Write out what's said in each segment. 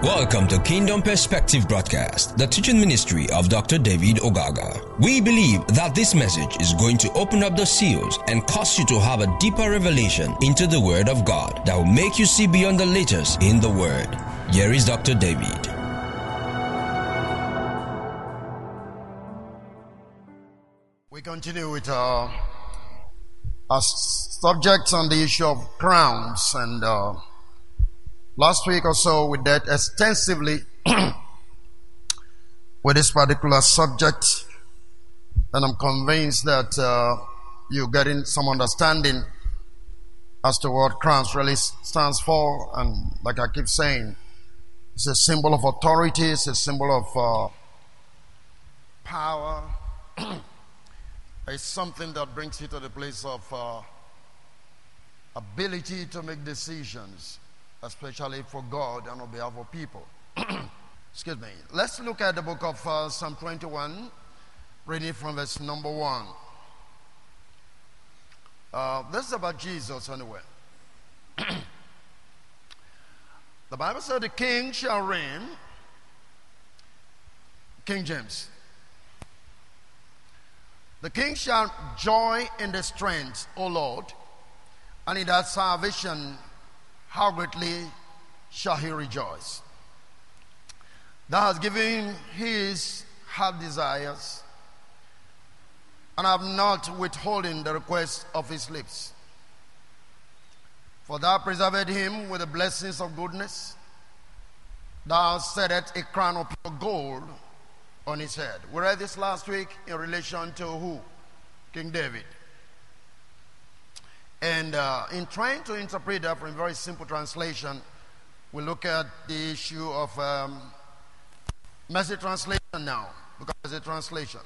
Welcome to Kingdom Perspective Broadcast, the teaching ministry of Dr. David Ogaga. We believe that this message is going to open up the seals and cause you to have a deeper revelation into the Word of God that will make you see beyond the letters in the Word. Here is Dr. David. We continue with our subjects on the issue of crowns, and last week or so we dealt extensively with this particular subject, and I'm convinced that you're getting some understanding as to what crowns really stands for. And like I keep saying, it's a symbol of authority, it's a symbol of power. It's something that brings you to the place of ability to make decisions, especially for God and on behalf of people. Excuse me. Let's look at the book of Psalm 21, reading from verse number 1. This is about Jesus anyway. The Bible said, "The king shall reign," King James. "The king shall joy in the strength, O Lord, and in that salvation how greatly shall he rejoice. Thou hast given his heart desires, and have not withholden the request of his lips. For thou preserved him with the blessings of goodness. Thou settest a crown of pure gold on his head." We read this last week in relation to who? King David. And in trying to interpret that from a very simple translation, we look at the issue of Message translation now, because it's a translation.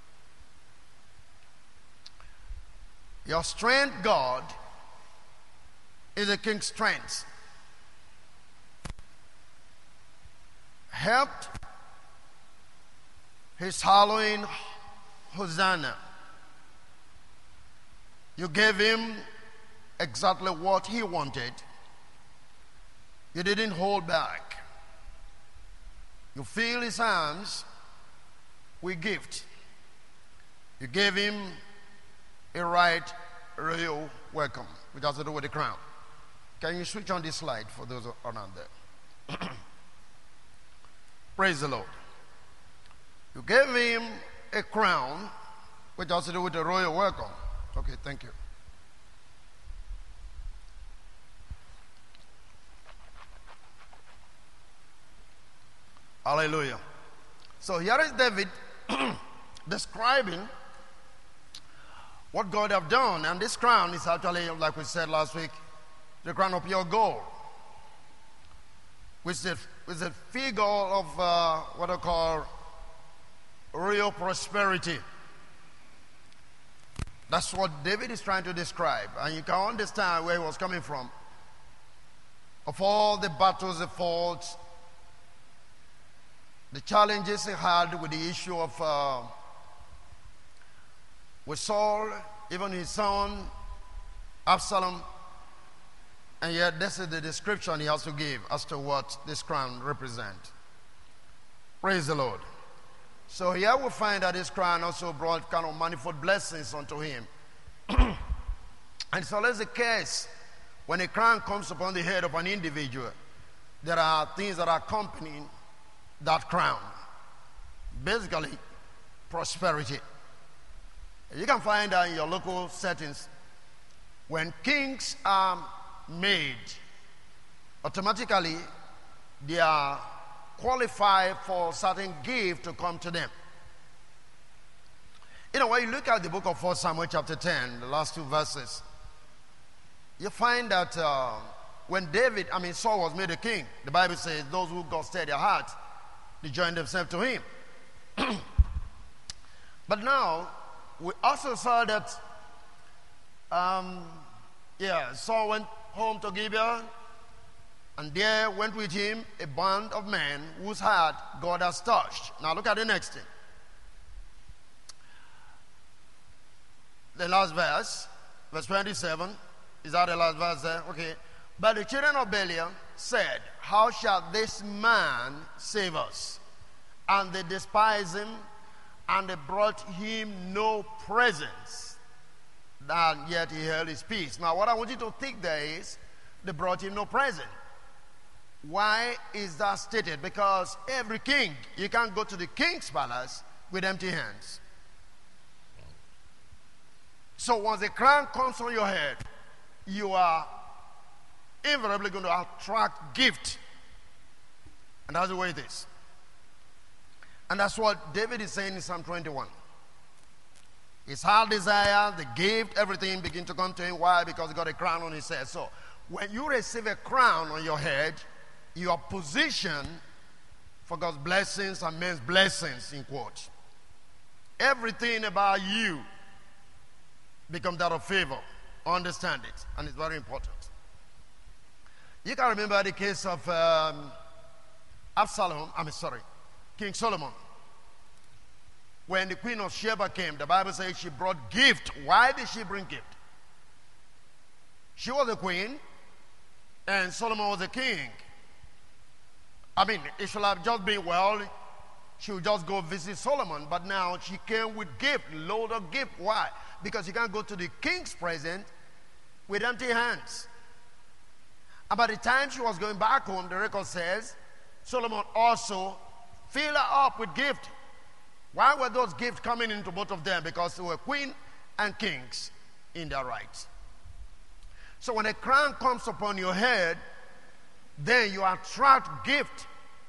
Your strength, God, is a king's strength. Helped his hallowing Hosanna. You gave him exactly what he wanted. You didn't hold back. You filled his hands with gift. You gave him a right royal welcome, which has to do with the crown. Can you switch on this slide for those around there? Praise the Lord. You gave him a crown, which has to do with the royal welcome. Okay, thank you. Hallelujah. So here is David describing what God have done, and this crown is actually, like we said last week, the crown of pure gold, which is a figure of what I call real prosperity. That's what David is trying to describe, and you can understand where he was coming from. Of all the battles he fought, the challenges he had with the issue of with Saul, even his son Absalom, and yet this is the description he has to give as to what this crown represents. Praise the Lord. So here we find that this crown also brought kind of manifold blessings unto him. And so that's the case. When a crown comes upon the head of an individual, there are things that are accompanying that crown. Basically, prosperity. You can find that in your local settings. When kings are made, automatically they are qualified for certain gift to come to them. You know, when you look at the book of 1 Samuel chapter 10, the last two verses, you find that when Saul was made a king, the Bible says those who God stirred their heart, they joined themselves to him. But now, we also saw that Saul went home to Gibeon, and there went with him a band of men whose heart God has touched. Now look at the next thing. The last verse, verse 27. Is that the last verse there? Okay. "But the children of Belial said, how shall this man save us? And they despised him, and they brought him no presents. And yet he held his peace. Now what I want you to think there is, they brought him no present. Why is that stated? Because every king, you can't go to the king's palace with empty hands. So once the crown comes on your head, you are invariably going to attract gift. And that's the way it is. And that's what David is saying in Psalm 21. His heart desire, the gift, everything begin to come to him. Why? Because he got a crown on his head. So when you receive a crown on your head, you are positioned for God's blessings and men's blessings, in quotes. Everything about you becomes that of favor. Understand it. And it's very important. You can remember the case of King Solomon. When the queen of Sheba came, the Bible says she brought gift. Why did she bring gift? She was a queen, and Solomon was a king. I mean, it should have just been, well, she would just go visit Solomon, but now she came with gift, load of gift. Why? Because you can't go to the king's present with empty hands. And by the time she was going back home, the record says, Solomon also filled her up with gift. Why were those gifts coming into both of them? Because they were queen and kings in their rights. So when a crown comes upon your head, then you attract gift.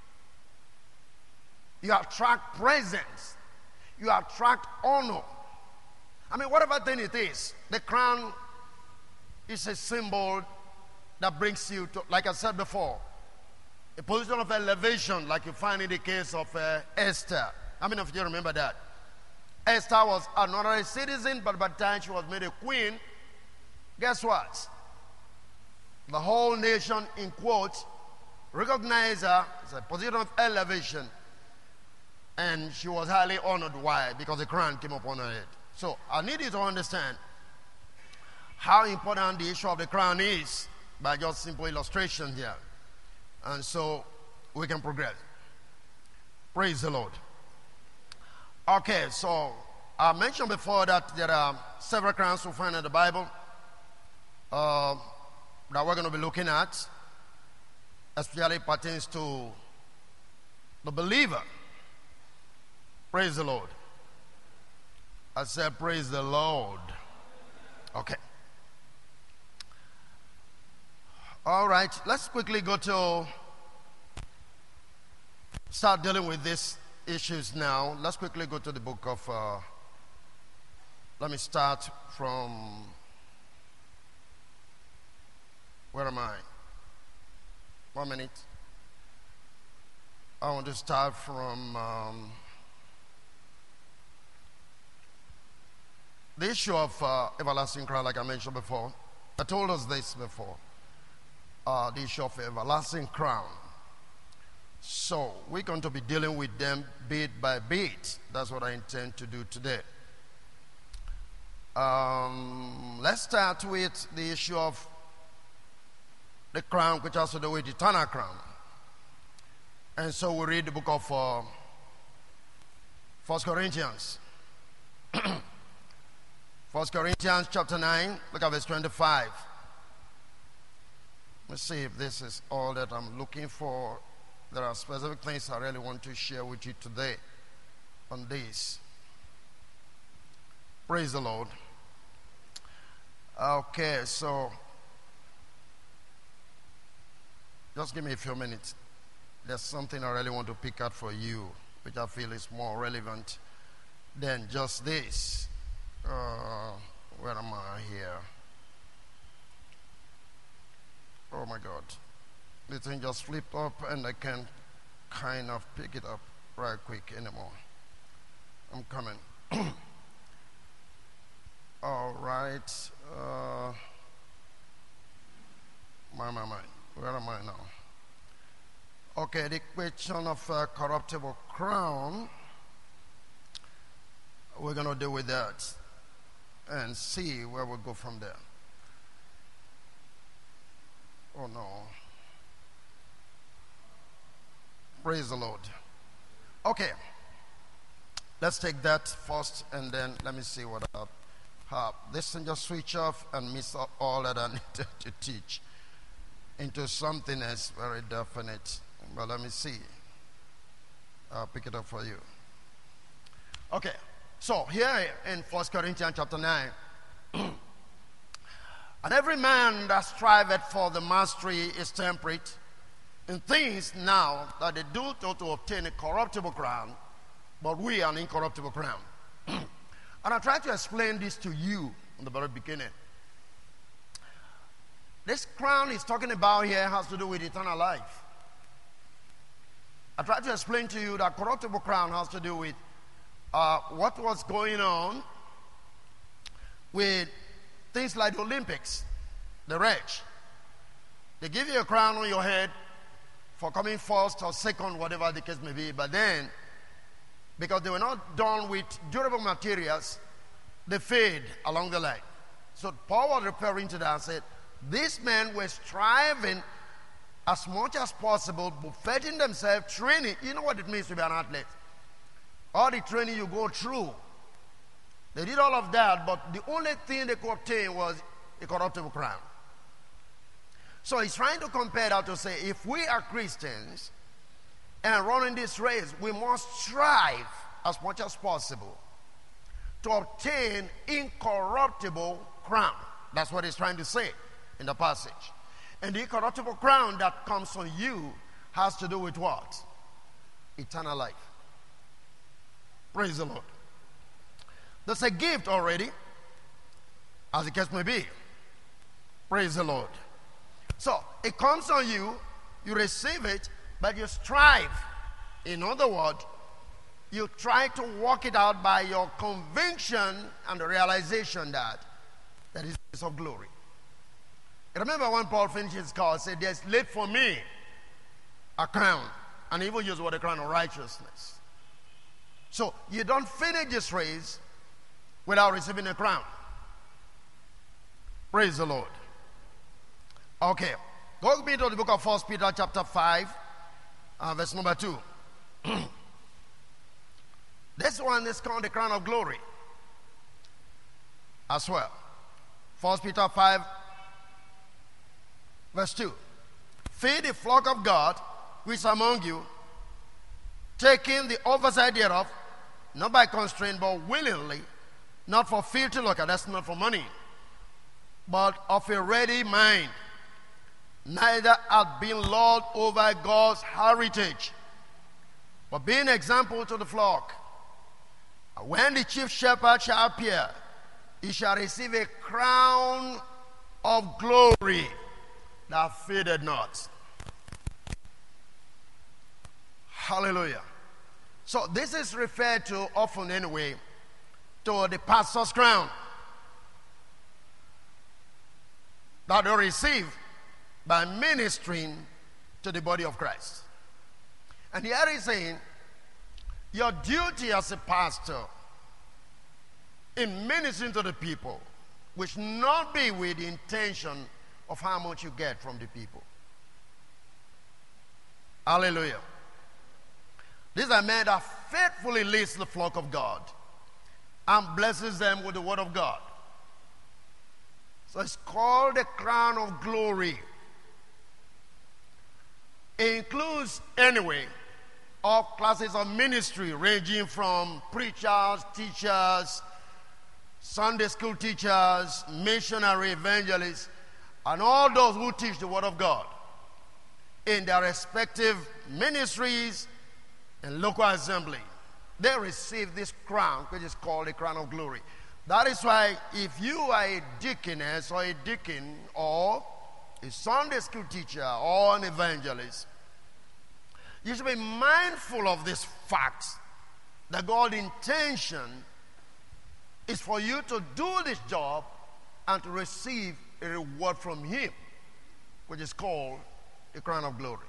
You attract presence. You attract honor. I mean, whatever thing it is, the crown is a symbol that brings you to, like I said before, a position of elevation, like you find in the case of Esther. How many of you remember that? Esther was not a citizen, but by the time she was made a queen, guess what? The whole nation, in quotes, recognized her as a position of elevation. And she was highly honored. Why? Because the crown came upon her head. So I need you to understand how important the issue of the crown is by just simple illustration here. And so we can progress. Praise the Lord. Okay, so I mentioned before that there are several crowns we find in the Bible that we're going to be looking at, especially pertains to the believer. Praise the Lord. I said, praise the Lord. Okay. All right, let's quickly go to start dealing with these issues now. Let's quickly go to the book of, let me start from, where am I? 1 minute. I want to start from the issue of everlasting crown, like I mentioned before. I told us this before. The issue of everlasting crown. So we're going to be dealing with them bit by bit. That's what I intend to do today. Let's start with the issue of the crown, which has to do with the eternal crown. And so we read the book of 1 Corinthians. 1 Corinthians chapter 9, look at verse 25. Let's see if this is all that I'm looking for. There are specific things I really want to share with you today on this. Praise the Lord. Okay, so just give me a few minutes. There's something I really want to pick out for you, which I feel is more relevant than just this. Where am I here? Oh my God. The thing just flipped up and I can't kind of pick it up right quick anymore. I'm coming. All right. My. Where am I now? Okay, the question of corruptible crown. We're going to deal with that and see where we go from there. Oh no. Praise the Lord. Okay. Let's take that first, and then let me see what I have. This thing just switch off and miss all that I needed to teach into something that's very definite. But let me see. I'll pick it up for you. Okay. So here in 1 Corinthians chapter 9, and every man that striveth for the mastery is temperate in things now that they do to obtain a corruptible crown, but we are an incorruptible crown. And I try to explain this to you in the very beginning. This crown he's talking about here has to do with eternal life. I try to explain to you that corruptible crown has to do with what was going on with things like the Olympics, the race. They give you a crown on your head for coming first or second, whatever the case may be, but then, because they were not done with durable materials, they fade along the line. So Paul was referring to that and said, these men were striving as much as possible, buffeting themselves, training. You know what it means to be an athlete. All the training you go through. They did all of that, but the only thing they could obtain was a corruptible crown. So he's trying to compare that to say, if we are Christians and running this race, we must strive as much as possible to obtain incorruptible crown. That's what he's trying to say in the passage. And the incorruptible crown that comes on you has to do with what? Eternal life. Praise the Lord. That's a gift already, as the case may be. Praise the Lord. So it comes on you, you receive it, but you strive. In other words, you try to work it out by your conviction and the realization that is of glory. Remember when Paul finished his call, said, there's laid for me a crown, and he even used the word a crown of righteousness. So you don't finish this race without receiving a crown. Praise the Lord. Okay, go with me to the book of 1 Peter chapter 5, verse number 2. This one is called the crown of glory as well. 1 Peter 5, verse 2. Feed the flock of God which is among you, taking the oversight thereof, not by constraint, but willingly, not for filthy lucre, that's not for money, but of a ready mind, neither hath been lord over God's heritage, but being example to the flock. And when the chief shepherd shall appear, he shall receive a crown of glory that faded not. Hallelujah. So this is referred to often anyway to the pastor's crown that they receive by ministering to the body of Christ. And here he's saying, your duty as a pastor in ministering to the people, which not be with the intention of how much you get from the people. Hallelujah. These are men that faithfully leads the flock of God and blesses them with the word of God. So it's called the crown of glory. It includes, anyway, all classes of ministry, ranging from preachers, teachers, Sunday school teachers, missionary evangelists, and all those who teach the word of God in their respective ministries and local assembly. They receive this crown, which is called the crown of glory. That is why if you are a deaconess or a deacon or a Sunday school teacher or an evangelist, you should be mindful of this fact that God's intention is for you to do this job and to receive a reward from Him, which is called the crown of glory.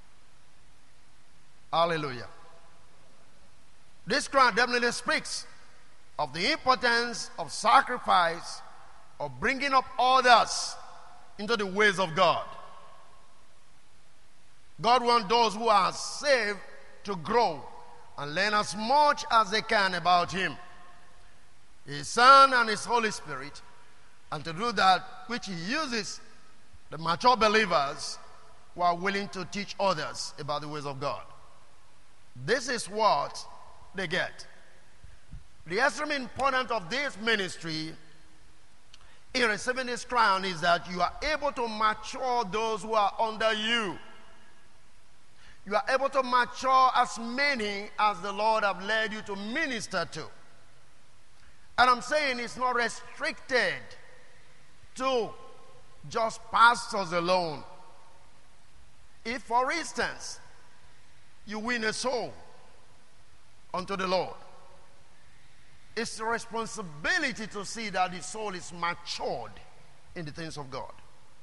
Hallelujah. This crown definitely speaks of the importance of sacrifice, of bringing up others into the ways of God. God wants those who are saved to grow and learn as much as they can about Him, His Son and His Holy Spirit, and to do that which He uses the mature believers who are willing to teach others about the ways of God. This is what they get. The extreme importance of this ministry in receiving this crown is that you are able to mature those who are under you. You are able to mature as many as the Lord have led you to minister to. And I'm saying it's not restricted to just pastors alone. If, for instance, you win a soul unto the Lord, it's a responsibility to see that the soul is matured in the things of God.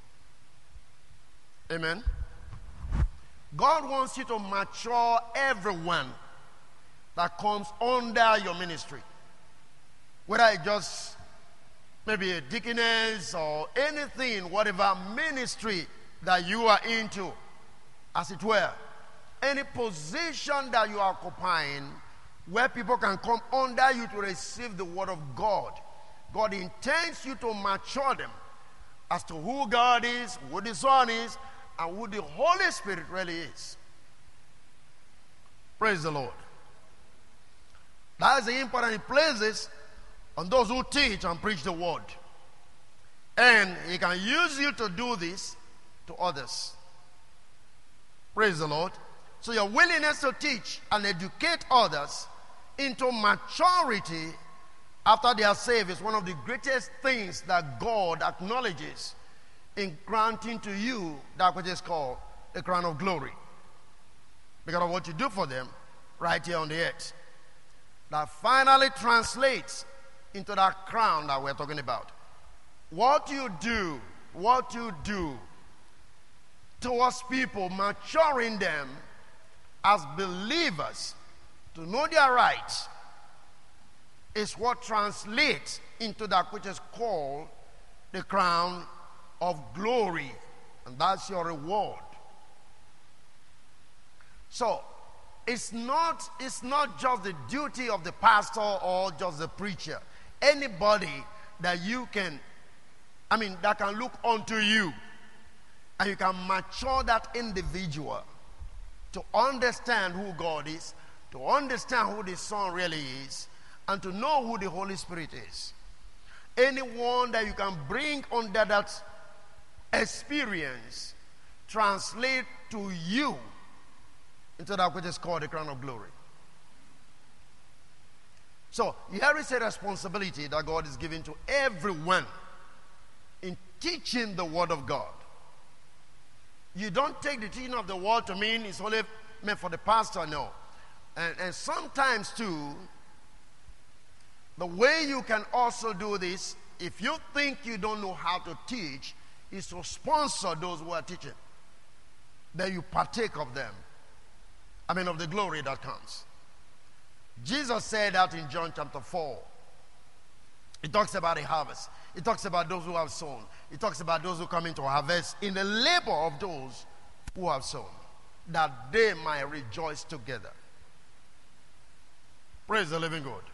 Amen. God wants you to mature everyone that comes under your ministry. Whether it's just maybe a deaconess or anything, whatever ministry that you are into, as it were. Any position that you are occupying where people can come under you to receive the word of God. God intends you to mature them as to who God is, who the Son is, and who the Holy Spirit really is. Praise the Lord. That is the important places on those who teach and preach the word. And He can use you to do this to others. Praise the Lord. So your willingness to teach and educate others into maturity after they are saved is one of the greatest things that God acknowledges in granting to you that which is called the crown of glory, because of what you do for them right here on the earth. That finally translates into that crown that we're talking about. What you do towards people, maturing them as believers to know their rights, is what translates into that which is called the crown of glory. And that's your reward. So, it's not just the duty of the pastor or just the preacher. Anybody that you can, that can look unto you, and you can mature that individual to understand who God is, to understand who the Son really is, and to know who the Holy Spirit is. Anyone that you can bring under that experience, translate to you into that which is called the crown of glory. So, here is a responsibility that God is giving to everyone in teaching the Word of God. You don't take the teaching of the Word to mean it's only meant for the pastor, no. And sometimes too, the way you can also do this, if you think you don't know how to teach, is to sponsor those who are teaching. Then you partake of them. Of the glory that comes. Jesus said that in John chapter 4. He talks about a harvest. He talks about those who have sown. He talks about those who come into harvest in the labor of those who have sown, that they might rejoice together. Praise the living God.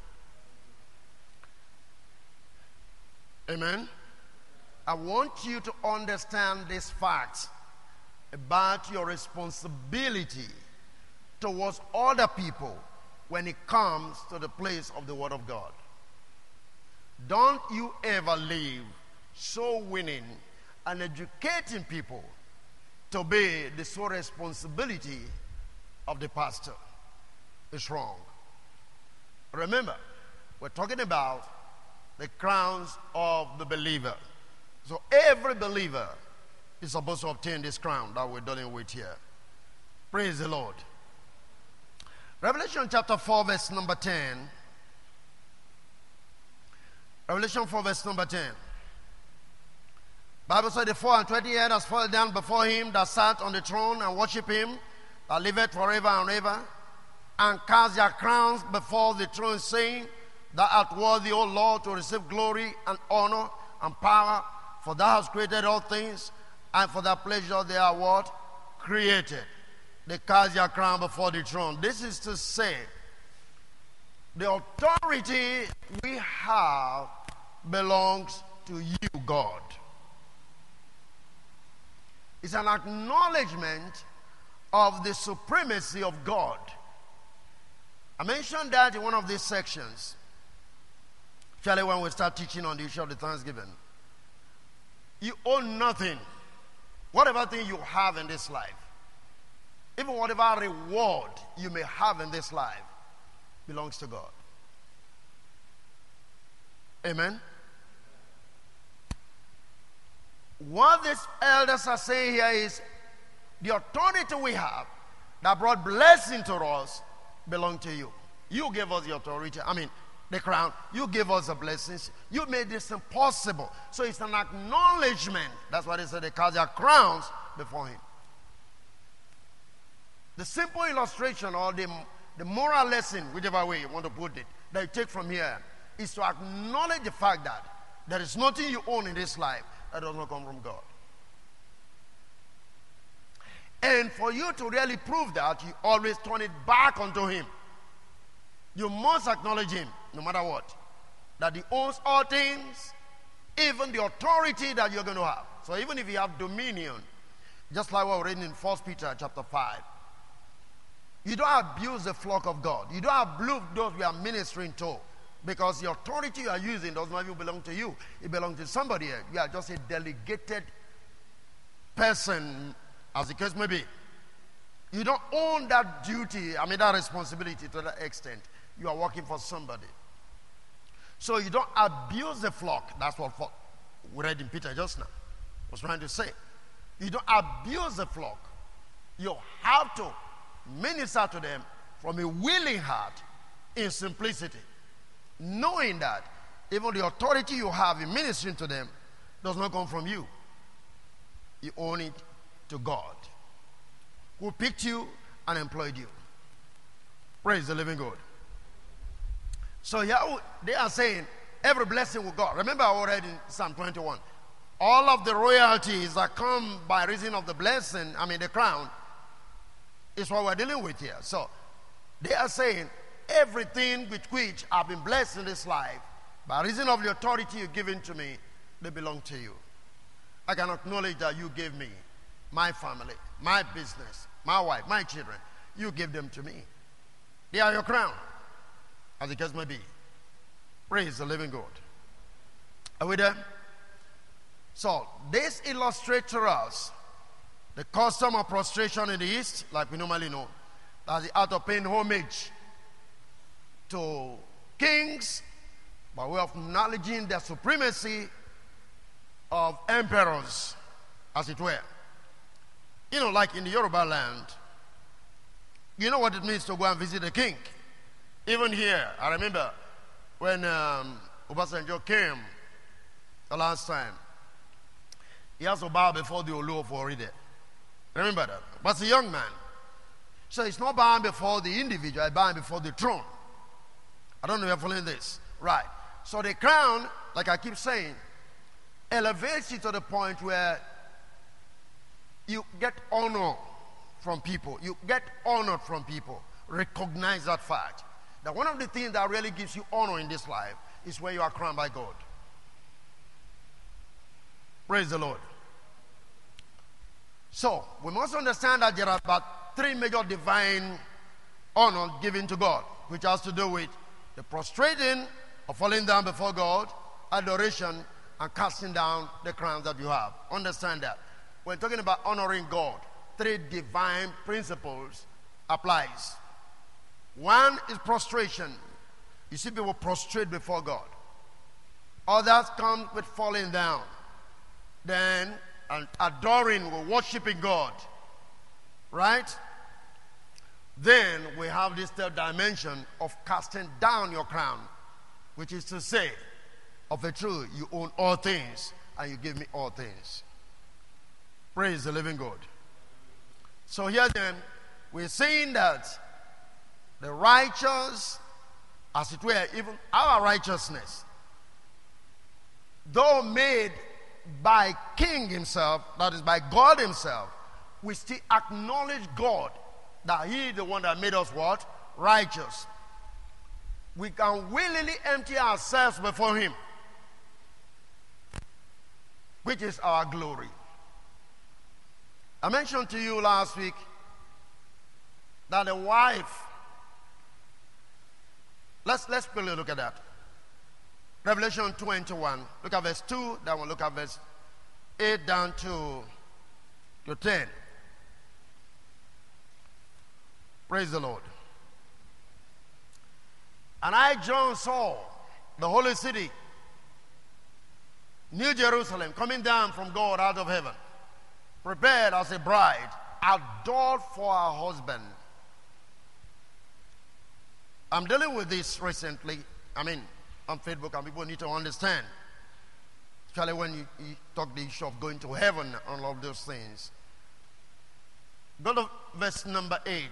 Amen. I want you to understand this fact about your responsibility towards other people when it comes to the place of the Word of God. Don't you ever leave soul winning and educating people to be the sole responsibility of the pastor. It's wrong. Remember, we're talking about the crowns of the believer. So every believer is supposed to obtain this crown that we're dealing with here. Praise the Lord. Revelation chapter 4 verse number 10. Revelation 4 verse number 10. Bible said the 24 elders fell down before him that sat on the throne and worship him that liveth forever and ever, and cast their crowns before the throne, saying, Thou art worthy, O Lord, to receive glory and honor and power, for thou hast created all things, and for thy pleasure they are what? Created. they cast their crown before the throne. This is to say, the authority we have belongs to you, God. It's an acknowledgement of the supremacy of God. I mentioned that in one of these sections, especially when we start teaching on the issue of the Thanksgiving. You own nothing. Whatever thing you have in this life, even whatever reward you may have in this life, belongs to God. Amen. What these elders are saying here is the authority we have that brought blessing to us belong to you. You gave us the authority. I mean, the crown. You gave us the blessings. You made this impossible. So it's an acknowledgement. That's why they say they cast their crowns before him. The simple illustration or the moral lesson, whichever way you want to put it, that you take from here is to acknowledge the fact that there is nothing you own in this life that does not come from God. And for you to really prove that, you always turn it back onto him. You must acknowledge him, no matter what. That he owns all things, even the authority that you're going to have. So even if you have dominion, just like what we're reading in 1 Peter chapter 5, you don't abuse the flock of God. You don't abuse those we are ministering to. Because the authority you are using does not even belong to you. It belongs to somebody else. You are just a delegated person, as the case may be. You don't own that duty, that responsibility to that extent. You are working for somebody. So you don't abuse the flock. That's what we read in Peter just now. I was trying to say. You don't abuse the flock. You have to minister to them from a willing heart in simplicity, knowing that even the authority you have in ministering to them does not come from you. You own it to God, who picked you and employed you. Praise the living God. So here they are saying every blessing with God. Remember I read in Psalm 21. All of the royalties that come by reason of the blessing, the crown, is what we're dealing with here. So they are saying everything with which I've been blessed in this life, by reason of the authority you've given to me, they belong to you. I can acknowledge that you gave me my family, my business, my wife, my children. You gave them to me. They are your crown, as the case may be. Praise the living God. Are we there? So this illustrates to us the custom of prostration in the East, like we normally know, as the art of paying homage to kings by way of acknowledging the supremacy of emperors, as it were. Like in the Yoruba land, you know what it means to go and visit a king. Even here, I remember when Obasanjo came the last time, he has to bow before the Olu of Oride. Remember that? But it's a young man. So it's not bowing before the individual, it's bowing before the throne. I don't know if you're following this. Right. So the crown, like I keep saying, elevates you to the point where you get honor from people. You get honored from people. Recognize that fact. That one of the things that really gives you honor in this life is when you are crowned by God. Praise the Lord. So, we must understand that there are about 3 major divine honors given to God, which has to do with the prostrating or falling down before God, adoration, and casting down the crowns that you have. Understand that. When talking about honoring God, 3 divine principles applies. One is prostration. You see people prostrate before God. Others come with falling down. Then adoring or worshiping God. Right? Then we have this third dimension of casting down your crown, which is to say, of a truth, you own all things and you give me all things. Praise the living God. So here then, we're saying that the righteous, as it were, even our righteousness, though made by King himself, that is by God himself, we still acknowledge God that he is the one that made us what? Righteous. We can willingly empty ourselves before him, which is our glory. I mentioned to you last week that the wife, let's quickly look at that. Revelation 21, look at verse 2, then we'll look at verse 8 down to 10. Praise the Lord. And I, John, saw the holy city, New Jerusalem, coming down from God out of heaven, prepared as a bride, adored for her husband. I'm dealing with this recently, on Facebook, and people need to understand, especially when you talk the issue of going to heaven and all of those things. Go to verse number 8.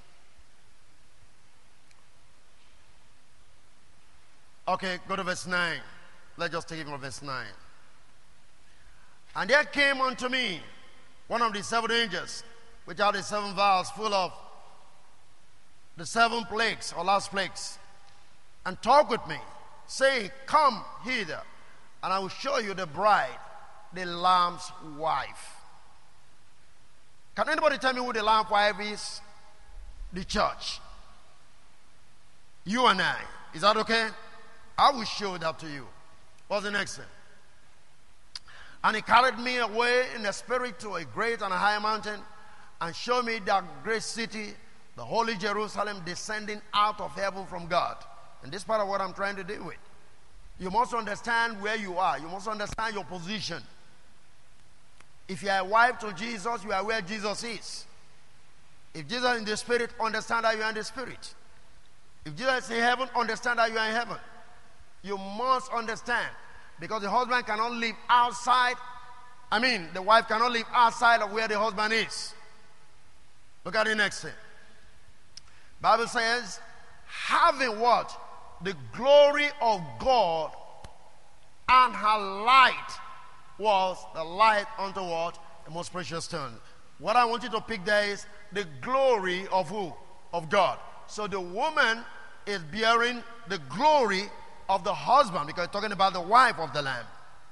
Okay, go to verse 9. Let's just take it from verse 9. And there came unto me one of the 7 angels, which are the 7 vials full of the 7 plagues or last plagues, and talked with me, saying, Come hither, and I will show you the bride, the Lamb's wife. Can anybody tell me who the Lamb's wife is? The church. You and I. Is that okay? I will show that to you. What's the next thing? And he carried me away in the spirit to a great and a high mountain, and showed me that great city, the holy Jerusalem, descending out of heaven from God. And this part of what I'm trying to deal with. You must understand where you are. You must understand your position. If you are a wife to Jesus, you are where Jesus is. If Jesus is in the spirit, understand that you are in the spirit. If Jesus is in heaven, understand that you are in heaven. You must understand, because the husband cannot live outside. The wife cannot live outside of where the husband is. Look at the next thing. Bible says, having what? The glory of God, and her light was the light unto what? The most precious stone. What I want you to pick there is the glory of who? Of God. So the woman is bearing the glory of the husband, because talking about the wife of the Lamb.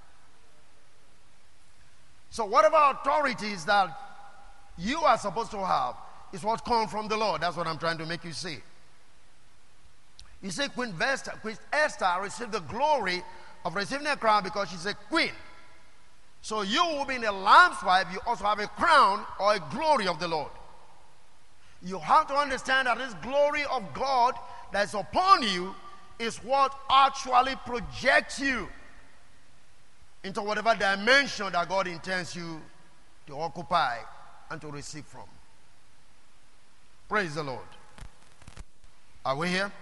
So whatever authorities that you are supposed to have is what comes from the Lord. That's what I'm trying to make you see. You see, Queen Esther received the glory of receiving a crown because she's a queen. So you, being a Lamb's wife, you also have a crown or a glory of the Lord. You have to understand that this glory of God that's upon you is what actually projects you into whatever dimension that God intends you to occupy and to receive from. Praise the Lord. Are we here?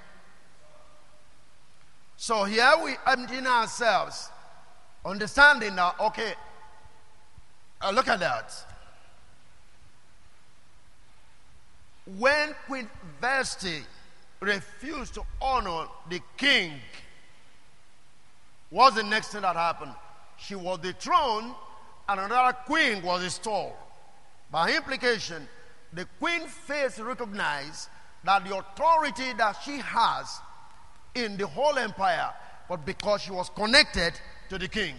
So here we emptying ourselves, understanding that, okay, look at that. When Queen Vashti refused to honor the king, what's the next thing that happened? She was dethroned and another queen was installed. By implication, the queen fails to recognize that the authority that she has in the whole empire, but because she was connected to the king.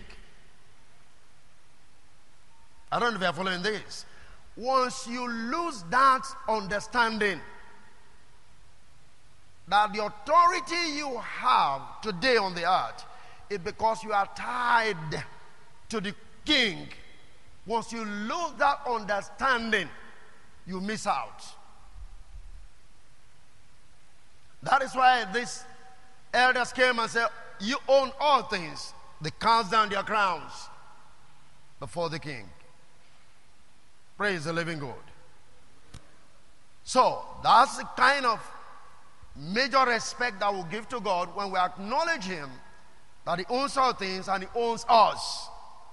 I don't know if you are following this. Once you lose that understanding that the authority you have today on the earth is because you are tied to the king, once you lose that understanding, you miss out. That is why these elders came and said, you own all things. They cast down their crowns before the king. Praise the living God. So that's the kind of major respect that we give to God when we acknowledge him that he owns all things and he owns us.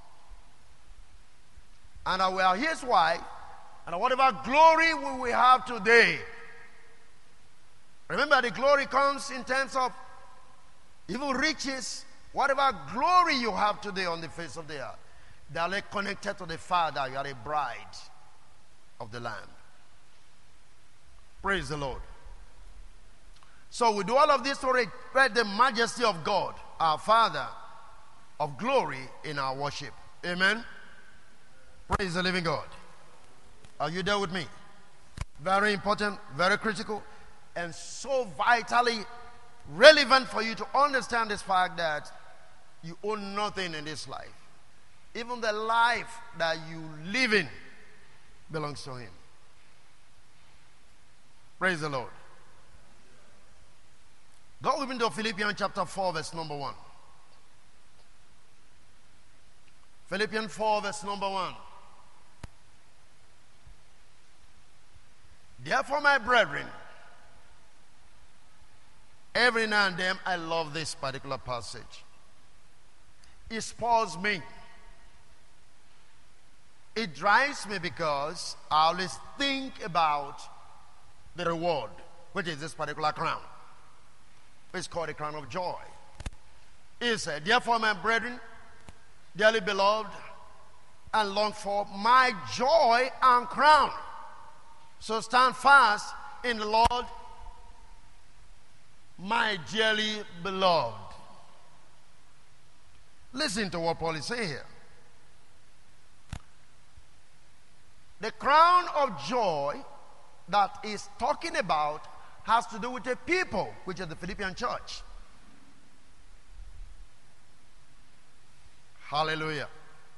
And that we are his wife, and whatever glory we will have today. Remember, the glory comes in terms of even riches. Whatever glory you have today on the face of the earth, they are like connected to the Father. You are a bride of the Lamb. Praise the Lord. So we do all of this to reflect the majesty of God, our Father of glory, in our worship. Amen. Praise the living God. Are you there with me? Very important, very critical, and so vitally relevant for you to understand this fact that you own nothing in this life. Even the life that you live in belongs to Him. Praise the Lord. Go with me to Philippians chapter 4, verse number 1. Philippians 4, verse number 1. Therefore, my brethren, every now and then I love this particular passage. It spoils me. It drives me because I always think about the reward, which is this particular crown. It's called the crown of joy. He said, therefore, my brethren, dearly beloved and longed for, my joy and crown. So stand fast in the Lord, my dearly beloved. Listen to what Paul is saying here. The crown of joy that he's talking about has to do with the people, which is the Philippian church. Hallelujah.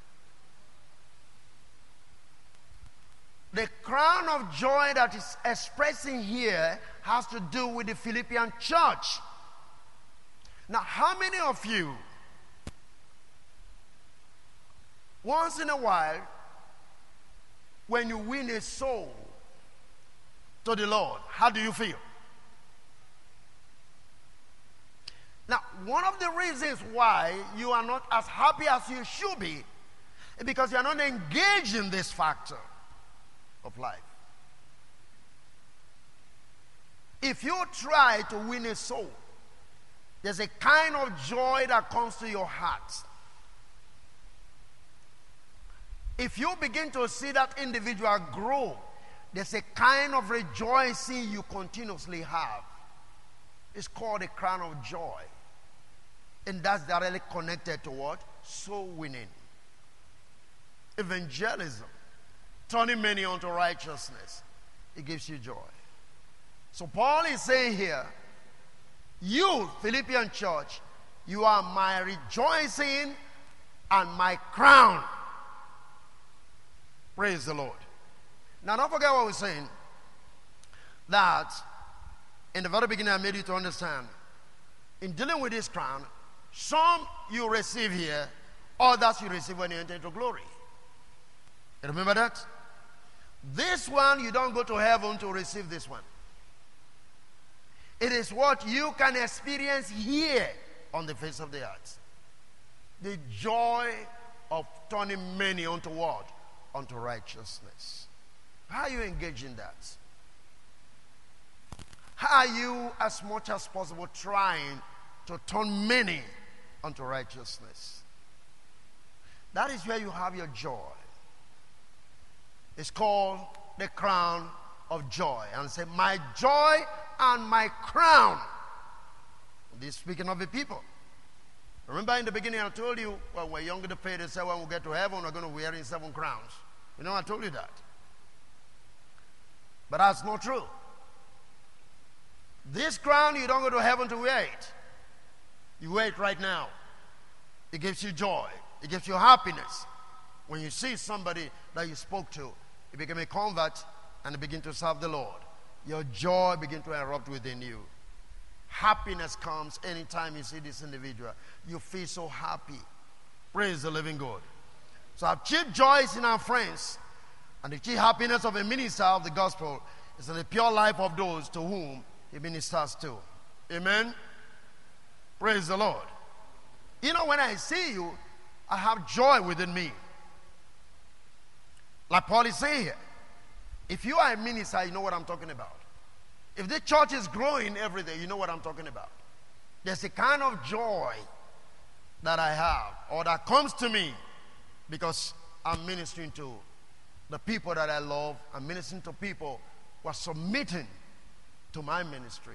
The crown of joy that is expressing here has to do with the Philippian church. Now, how many of you, once in a while, when you win a soul to the Lord, how do you feel? Now, one of the reasons why you are not as happy as you should be is because you are not engaged in this factor of life. If you try to win a soul, there's a kind of joy that comes to your heart. If you begin to see that individual grow, there's a kind of rejoicing you continuously have. It's called a crown of joy. And that's directly connected to what? Soul winning. Evangelism. Turning many unto righteousness. It gives you joy. So Paul is saying here, you, Philippian church, you are my rejoicing and my crown. Praise the Lord. Now don't forget what we're saying. That in the very beginning I made you to understand. In dealing with this crown, some you receive here, others you receive when you enter into glory. You remember that? This one, you don't go to heaven to receive this one. It is what you can experience here on the face of the earth. The joy of turning many unto what? Unto righteousness. How are you engaged in that? How are you, as much as possible, trying to turn many unto righteousness? That is where you have your joy. It's called the crown of joy. And say, my joy and my crown. This speaking of the people. Remember in the beginning I told you, when we're younger, the faith, they said when we get to heaven, we're going to wear in 7 crowns. You know, I told you that. But that's not true. This crown, you don't go to heaven to wear it. You wear it right now. It gives you joy. It gives you happiness. When you see somebody that you spoke to, you become a convert and you begin to serve the Lord. Your joy begins to erupt within you. Happiness comes anytime you see this individual. You feel so happy. Praise the living God. So our chief joy is in our friends. And the chief happiness of a minister of the gospel is in the pure life of those to whom he ministers to. Amen. Praise the Lord. You know, when I see you, I have joy within me. Like Paul is saying here. If you are a minister, you know what I'm talking about. If the church is growing every day, you know what I'm talking about. There's a kind of joy that I have, or that comes to me, because I'm ministering to the people that I love. I'm ministering to people who are submitting to my ministry.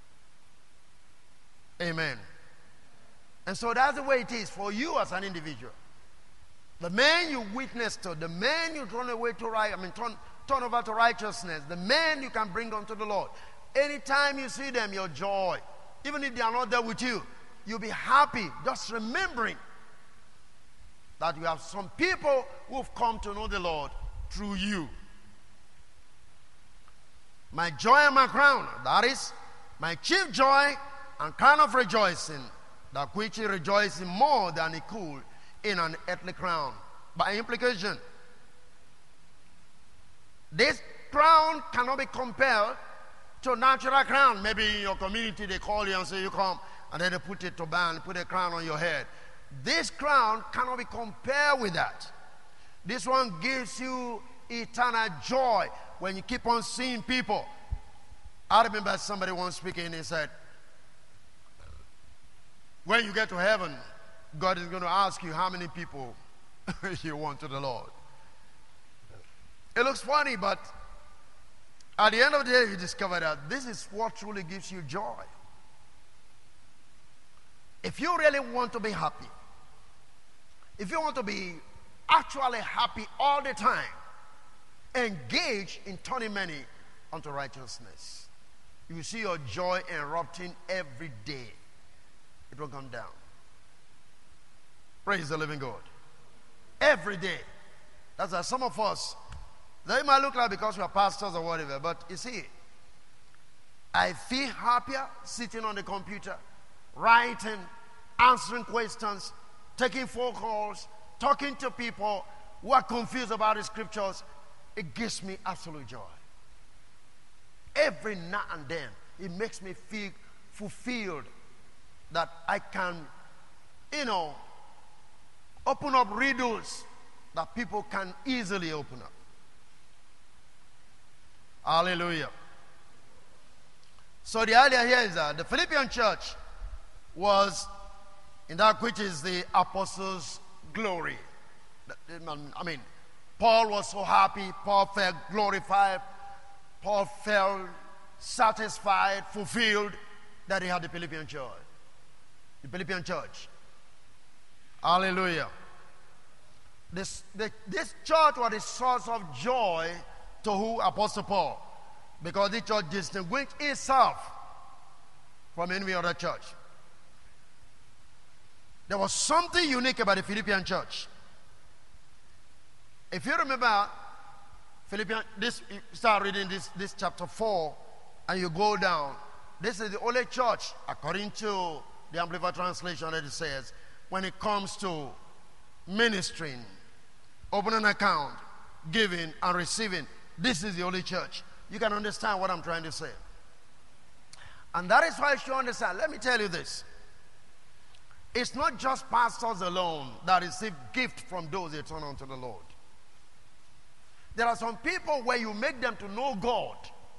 Amen. And so that's the way it is for you as an individual. The man you witness to, the man you turn away to turn over to righteousness, the man you can bring unto the Lord. Anytime you see them, your joy, even if they are not there with you, you'll be happy just remembering that you have some people who have come to know the Lord through you. My joy and my crown, that is my chief joy and crown of rejoicing, that which he rejoicing more than he could in an earthly crown. By implication, this crown cannot be compared to a natural crown. Maybe in your community they call you and say you come, and then they put a turban, put a crown on your head. This crown cannot be compared with that. This one gives you eternal joy when you keep on seeing people. I remember somebody once speaking, he said, when you get to heaven, God is going to ask you how many people you want to the Lord. It looks funny, but at the end of the day, you discover that this is what truly gives you joy. If you really want to be happy, if you want to be actually happy all the time, engage in turning many unto righteousness. You will see your joy erupting every day. It will come down. Praise the living God. Every day. That's why some of us, they might look like because we are pastors or whatever, but you see, I feel happier sitting on the computer, writing, answering questions, taking phone calls, talking to people who are confused about the scriptures. It gives me absolute joy. Every now and then, it makes me feel fulfilled that I can, open up riddles that people can easily open up. Hallelujah. So the idea here is that the Philippian church was in that which is the apostles' glory. I mean, Paul was so happy, Paul felt glorified, Paul felt satisfied, fulfilled that he had the Philippian church. The Philippian church. Hallelujah. This church was the source of joy to who? Apostle Paul. Because the church distinguished itself from any other church. There was something unique about the Philippian church. If you remember, you start reading this chapter 4, and you go down. This is the only church, according to the Amplified Translation, that it says, when it comes to ministering, opening an account, giving and receiving, this is the only church. You can understand what I'm trying to say. And that is why you should understand. Let me tell you this. It's not just pastors alone that receive gift from those they turn unto the Lord. There are some people where you make them to know God,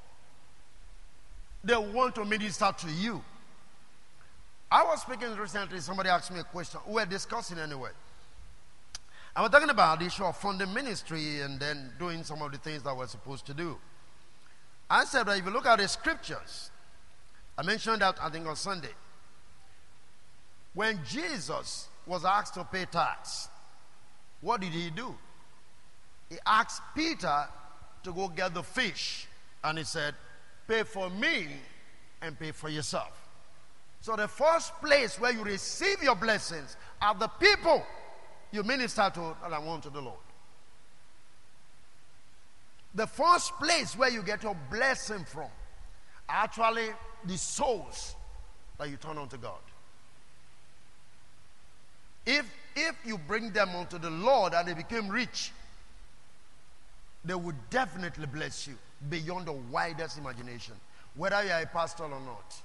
they want to minister to you. I was speaking recently, somebody asked me a question. We were discussing anyway. I was talking about the issue of funding ministry and then doing some of the things that we're supposed to do. I said that if you look at the scriptures, I mentioned that I think on Sunday. When Jesus was asked to pay tax, what did he do? He asked Peter to go get the fish. And he said, pay for me and pay for yourself. So the first place where you receive your blessings are the people you minister to and I want to the Lord. The first place where you get your blessing from are actually the souls that you turn unto God. If you bring them unto the Lord and they became rich, they would definitely bless you beyond the widest imagination, whether you are a pastor or not.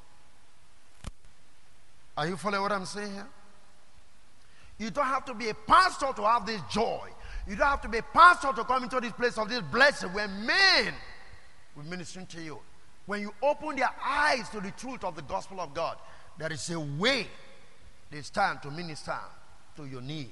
Are you following what I'm saying here? You don't have to be a pastor to have this joy. You don't have to be a pastor to come into this place of this blessing where men will minister to you. When you open their eyes to the truth of the gospel of God, there is a way they stand to minister to your need.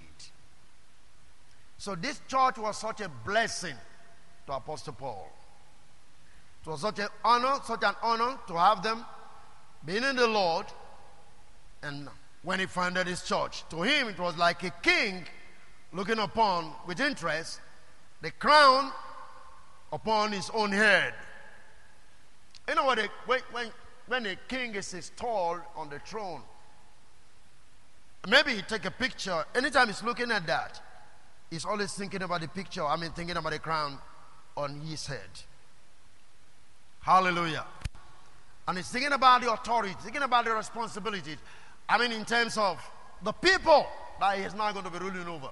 So this church was such a blessing to Apostle Paul. It It was such an honor to have them being in the Lord. And when he founded his church, to him it was like a king looking upon with interest the crown upon his own head. You know what? When a king is installed on the throne, maybe he take a picture. Anytime he's looking at that, he's always thinking about the picture. Thinking about the crown on his head. Hallelujah. And he's thinking about the authority, thinking about the responsibilities. In terms of the people that he's now going to be ruling over.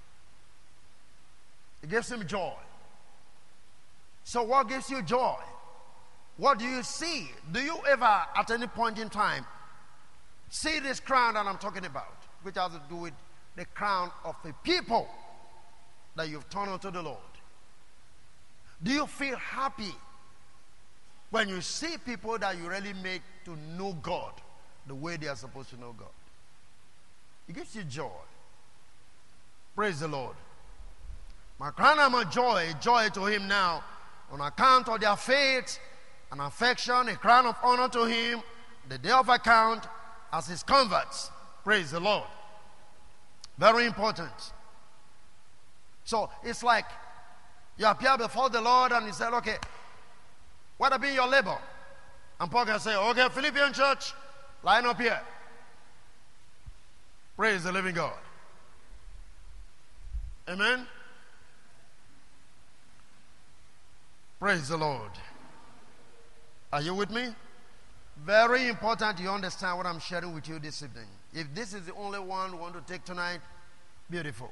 It gives him joy. So what gives you joy? What do you see? Do you ever, at any point in time, see this crown that I'm talking about, which has to do with the crown of a people that you've turned unto the Lord? Do you feel happy when you see people that you really make to know God the way they are supposed to know God? It gives you joy. Praise the Lord. My crown and my joy to him now on account of their faith and affection, a crown of honor to him, the day of account as his converts. Praise the Lord. Very important. So it's like you appear before the Lord and he said, okay, what have been your labor? And Paul can say, okay, Philippian church, line up here. Praise the living God. Amen. Praise the Lord. Are you with me? Very important you understand what I'm sharing with you this evening. If this is the only one you want to take tonight, beautiful.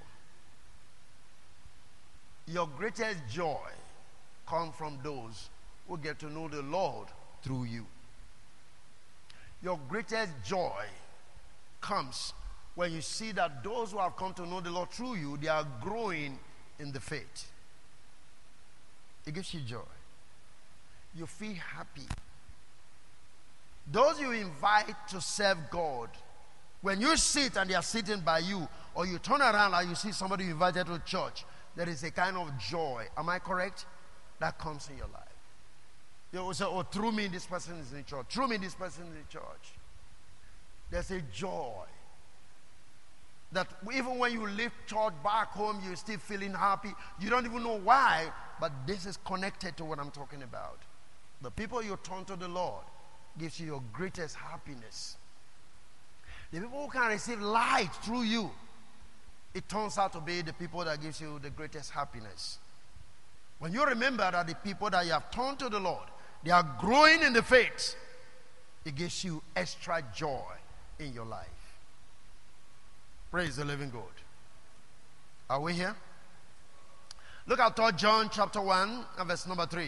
Your greatest joy comes from those who get to know the Lord through you. Your greatest joy comes when you see that those who have come to know the Lord through you, they are growing in the faith. It gives you joy. You feel happy. Those you invite to serve God, when you sit and they are sitting by you, or you turn around and you see somebody you invited to church, there is a kind of joy. Am I correct? That comes in your life. You will say, oh, through me this person is in church. Through me this person is in church. There's a joy. That even when you leave church back home, you're still feeling happy. You don't even know why, but this is connected to what I'm talking about. The people you turn to the Lord gives you your greatest happiness. The people who can receive light through you, it turns out to be the people that gives you the greatest happiness. When you remember that the people that you have turned to the Lord, they are growing in the faith, it gives you extra joy in your life. Praise the living God. Are we here? Look at 3 John chapter 1 and verse number 3.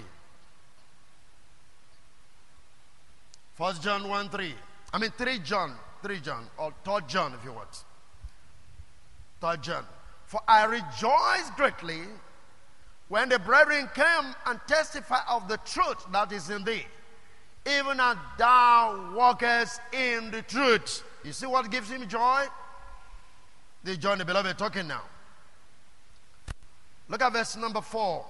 1 John 1:3. 3 John, or 3 John if you want. 3 John. For I rejoice greatly when the brethren came and testify of the truth that is in thee, even as thou walkest in the truth. You see what gives him joy? This is John the Beloved talking now. Look at verse number 4.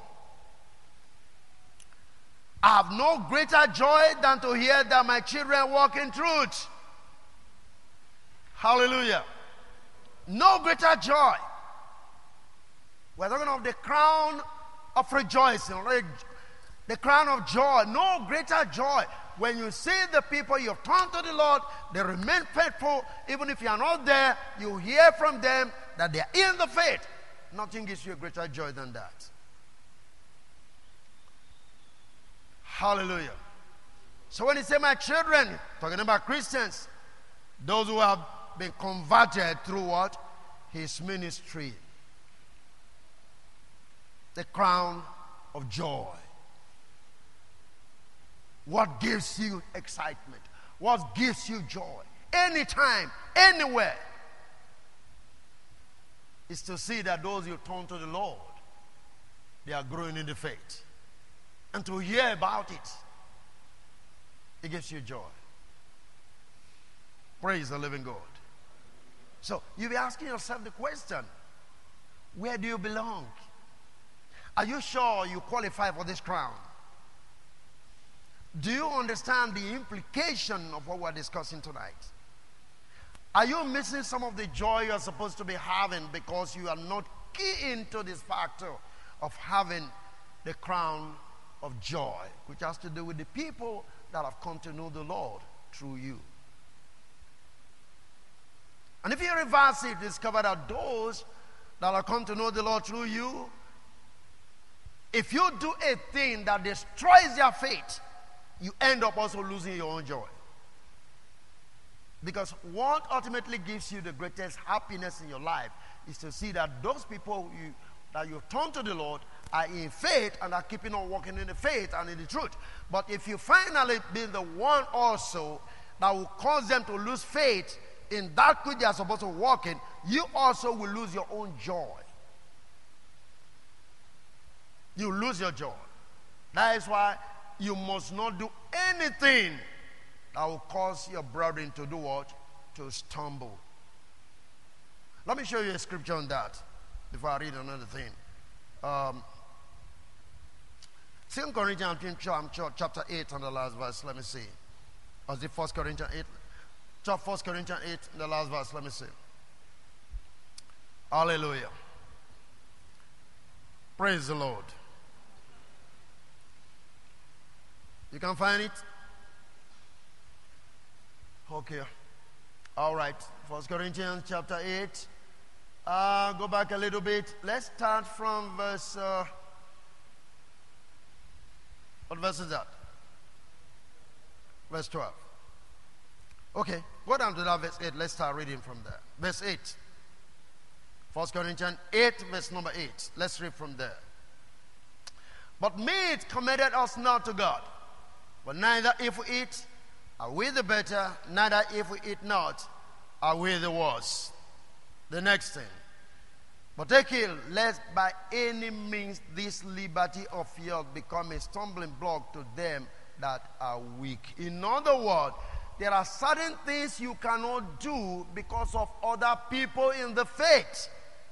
I have no greater joy than to hear that my children walk in truth. Hallelujah. No greater joy. We're talking of the crown of rejoicing, the crown of joy. No greater joy. When you see the people you have turned to the Lord, they remain faithful. Even if you are not there, you hear from them that they are in the faith. Nothing gives you a greater joy than that. Hallelujah. So when he said my children, talking about Christians, those who have been converted through what? His ministry. The crown of joy. What gives you excitement? What gives you joy? Anytime, anywhere. Is to see that those you turn to the Lord, they are growing in the faith. And to hear about it, it gives you joy. Praise the living God. So you'll be asking yourself the question, where do you belong? Are you sure you qualify for this crown? Do you understand the implication of what we're discussing tonight? Are you missing some of the joy you're supposed to be having because you are not key into this factor of having the crown of joy, which has to do with the people that have come to know the Lord through you? And if you reverse it, discover that those that have come to know the Lord through you, if you do a thing that destroys their faith, you end up also losing your own joy. Because what ultimately gives you the greatest happiness in your life is to see that those people that you've turned to the Lord are in faith and are keeping on walking in the faith and in the truth. But if you finally be the one also that will cause them to lose faith in that which they are supposed to walk in, you also will lose your own joy. You lose your joy. That is why you must not do anything that will cause your brethren to do what? To stumble. Let me show you a scripture on that before I read another thing. 2 Corinthians chapter 8 and the last verse. Let me see. Or is it 1 Corinthians 8? 1 Corinthians 8 and the last verse. Let me see. Hallelujah. Praise the Lord. You can find it? Okay. All right. 1 Corinthians chapter 8. Go back a little bit. Let's start from verse... what verse is that? Verse 12. Okay. Go down to that verse 8. Let's start reading from there. Verse 8. 1 Corinthians 8, verse number 8. Let's read from there. But meat commended us not to God. But neither if we eat, are we the better, neither if we eat not, are we the worse. The next thing. But take heed, lest by any means this liberty of yours become a stumbling block to them that are weak. In other words, there are certain things you cannot do because of other people in the faith.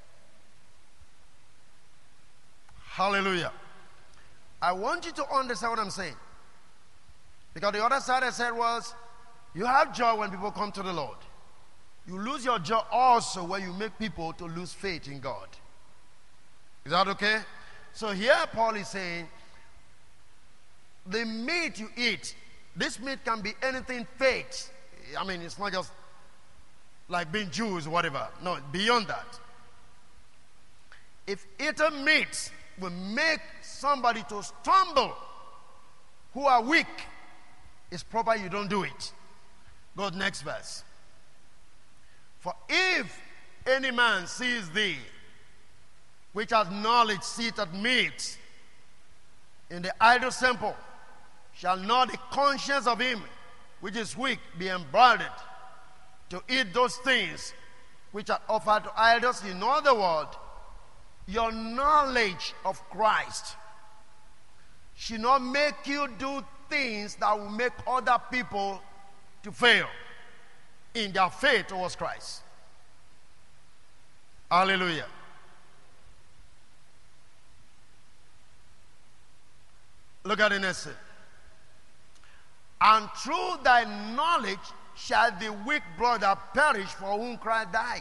Hallelujah. I want you to understand what I'm saying. Because the other side I said was, you have joy when people come to the Lord. You lose your joy also when you make people to lose faith in God. Is that okay? So here Paul is saying, the meat you eat, this meat can be anything faith. I mean, it's not just like being Jews or whatever. No, beyond that. If eating meat will make somebody to stumble who are weak, it's proper you don't do it. Go to the next verse. For if any man sees thee, which has knowledge seated meat in the idol temple, shall not the conscience of him which is weak be emboldened to eat those things which are offered to idols? In other words, your knowledge of Christ should not make you do things that will make other people to fail in their faith towards Christ. Hallelujah. Look at the next thing. And through thy knowledge shall the weak brother perish for whom Christ died.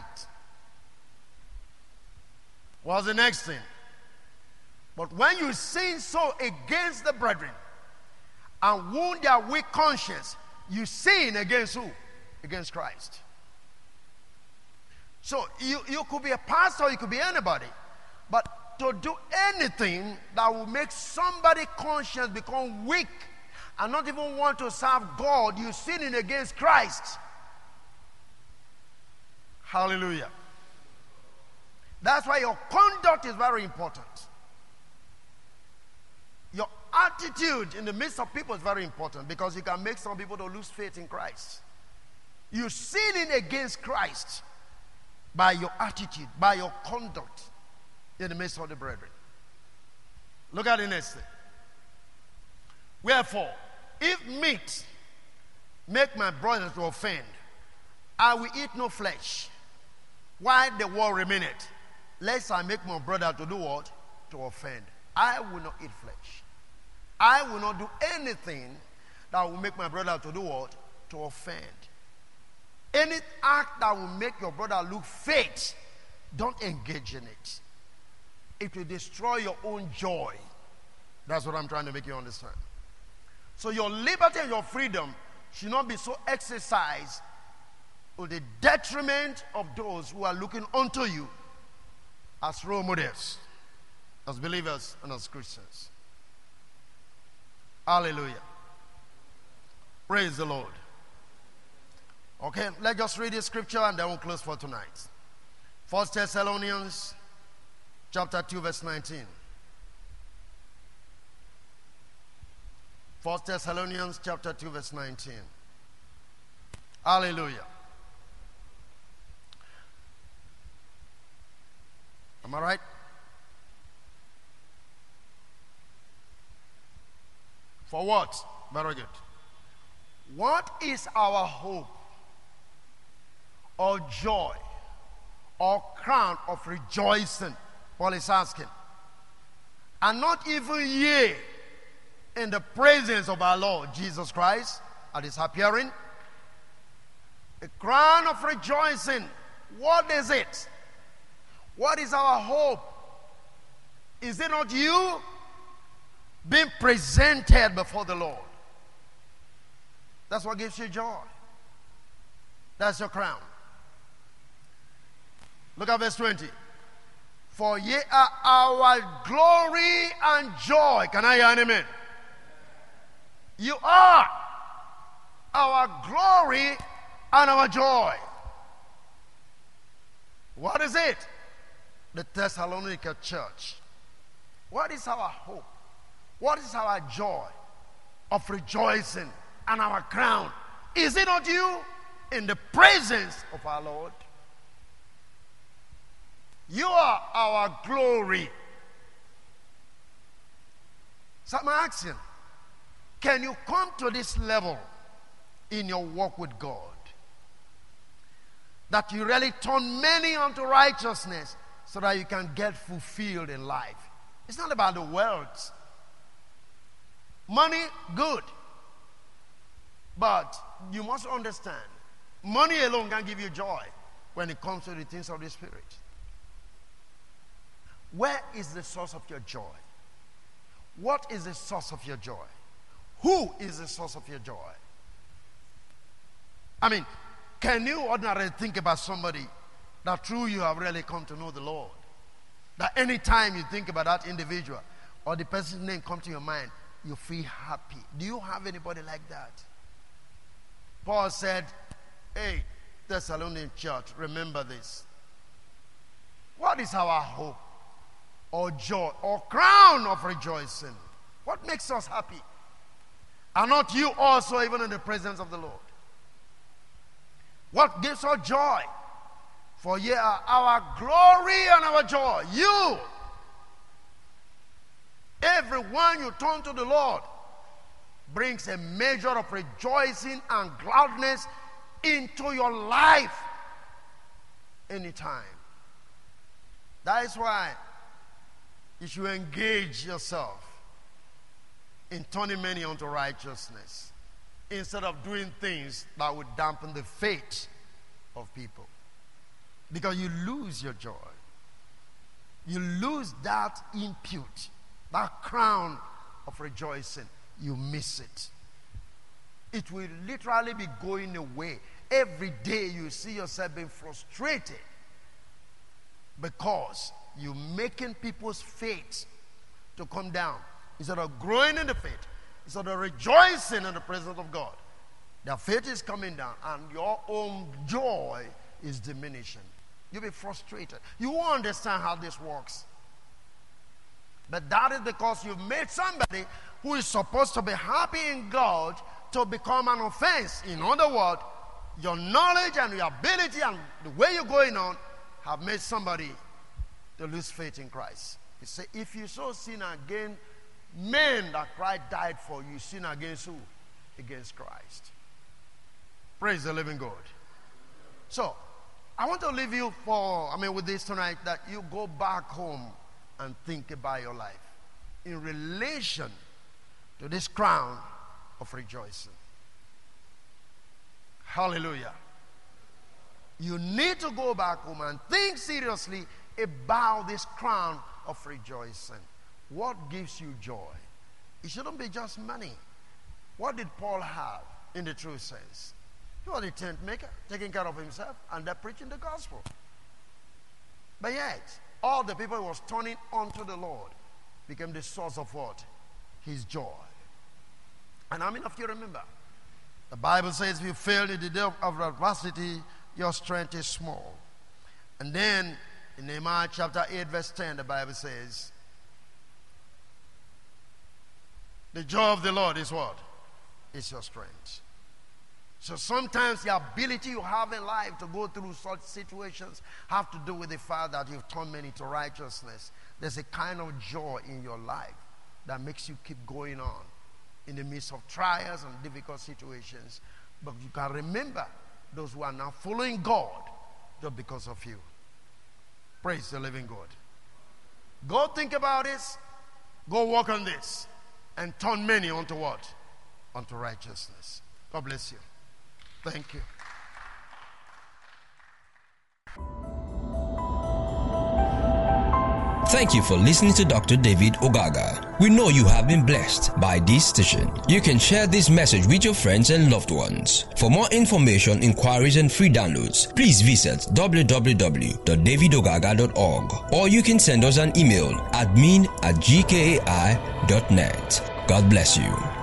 What's the next thing? But when you sin so against the brethren and wound their weak conscience, you sin against who? Against Christ. So you could be a pastor, you could be anybody, but to do anything that will make somebody's conscience become weak and not even want to serve God, you're sinning against Christ. Hallelujah. That's why your conduct is very important. Your attitude in the midst of people is very important, because you can make some people to lose faith in Christ. You're sinning against Christ by your attitude, by your conduct in the midst of the brethren. Look at the next thing. Wherefore, if meat make my brother to offend, I will eat no flesh, while the world remaineth, lest I make my brother to do what? To offend. I will not eat flesh. I will not do anything that will make my brother to do what? To offend. Any act that will make your brother look fake, don't engage in it. It will destroy your own joy. That's what I'm trying to make you understand. So your liberty and your freedom should not be so exercised to the detriment of those who are looking unto you as role models, as believers and as Christians. Hallelujah. Praise the Lord. Okay, let's just read this scripture and then we'll close for tonight. 1 Thessalonians chapter 2 verse 19. 1 Thessalonians chapter 2 verse 19. Hallelujah. Am I right? For what? Very good. What is our hope or joy or crown of rejoicing? Paul is asking. And not even ye in the presence of our Lord Jesus Christ at his appearing. A crown of rejoicing. What is it? What is our hope? Is it not you being presented before the Lord? That's what gives you joy. That's your crown. Look at verse 20. For ye are our glory and joy. Can I hear an amen? You are our glory and our joy. What is it? The Thessalonica church. What is our hope? What is our joy of rejoicing and our crown? Is it not you in the presence of our Lord? You are our glory. So I'm asking, can you come to this level in your walk with God that you really turn many unto righteousness so that you can get fulfilled in life? It's not about the wealth. Money, good. But you must understand, money alone can give you joy when it comes to the things of the Spirit. Where is the source of your joy? What is the source of your joy? Who is the source of your joy? I mean, can you ordinarily think about somebody that through you have really come to know the Lord? That any time you think about that individual or the person's name come to your mind, you feel happy. Do you have anybody like that? Paul said, hey, Thessalonian church, remember this. What is our hope or joy or crown of rejoicing? What makes us happy? Are not you also even in the presence of the Lord? What gives us joy? For ye are our glory and our joy. You. Everyone you turn to the Lord brings a measure of rejoicing and gladness into your life anytime. That is why you should engage yourself in turning many unto righteousness instead of doing things that would dampen the faith of people. Because you lose your joy. You lose that impute, that crown of rejoicing. You miss it. It will literally be going away. Every day you see yourself being frustrated because you're making people's faith to come down. Instead of growing in the faith, instead of rejoicing in the presence of God, their faith is coming down and your own joy is diminishing. You'll be frustrated. You won't understand how this works. But that is because you've made somebody who is supposed to be happy in God to become an offense. In other words, your knowledge and your ability and the way you're going on have made somebody to lose faith in Christ. He said, if you so sin against men that Christ died for, you sin against who? Against Christ. Praise the living God. So, I want to leave you with this tonight, that you go back home and think about your life in relation to this crown of rejoicing. Hallelujah. You need to go back home and think seriously about this crown of rejoicing. What gives you joy? It shouldn't be just money. What did Paul have in the true sense? He was a tent maker, taking care of himself, and they're preaching the gospel. But yet, all the people he was turning unto the Lord became the source of what? His joy. And how many of you remember? The Bible says, if you fail in the day of adversity, your strength is small. And then, in Nehemiah chapter 8, verse 10, the Bible says, the joy of the Lord is what? Is your strength. So sometimes the ability you have in life to go through such situations have to do with the fact that you've turned many to righteousness. There's a kind of joy in your life that makes you keep going on in the midst of trials and difficult situations. But you can remember those who are now following God just because of you. Praise the living God. Go think about this. Go work on this. And turn many onto what? Unto righteousness. God bless you. Thank you. Thank you for listening to Dr. David Ogaga. We know you have been blessed by this station. You can share this message with your friends and loved ones. For more information, inquiries, and free downloads, please visit www.davidogaga.org, or you can send us an email admin@gkai.net. God bless you.